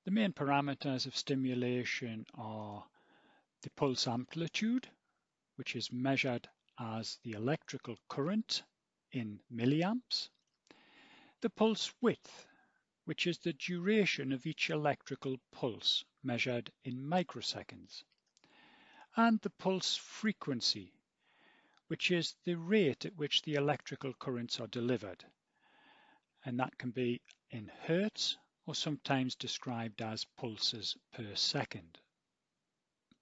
The main parameters of stimulation are the pulse amplitude, which is measured as the electrical current in milliamps, the pulse width, which is the duration of each electrical pulse measured in microseconds, and the pulse frequency, which is the rate at which the electrical currents are delivered, and that can be in hertz or sometimes described as pulses per second.